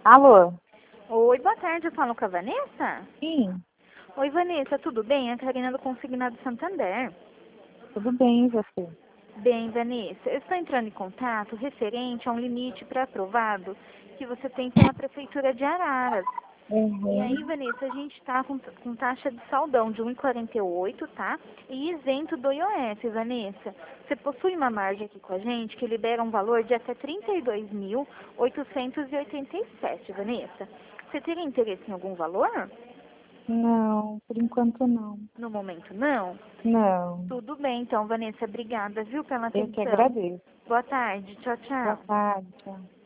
Alô? Oi, boa tarde, eu falo com a Vanessa? Sim, Oi, Vanessa, tudo bem? É a Karina do Consignado Santander. tudo bem, e você? Bem, Vanessa, eu estou entrando em contato referente a um limite pré-aprovado que você tem pela Prefeitura de Araras. E aí, Uhum. Vanessa, a gente está com taxa de saldão de 1,48, tá? E isento do IOF, Vanessa. Você possui uma margem aqui com a gente que libera um valor de até 32.887, Vanessa. Você teria interesse em algum valor? Não, por enquanto não. No momento, não? Não, Tudo bem, então, Vanessa. Obrigada, viu, pela eu que atenção. agradeço. Boa tarde. Tchau, Boa tchau. tarde, tchau.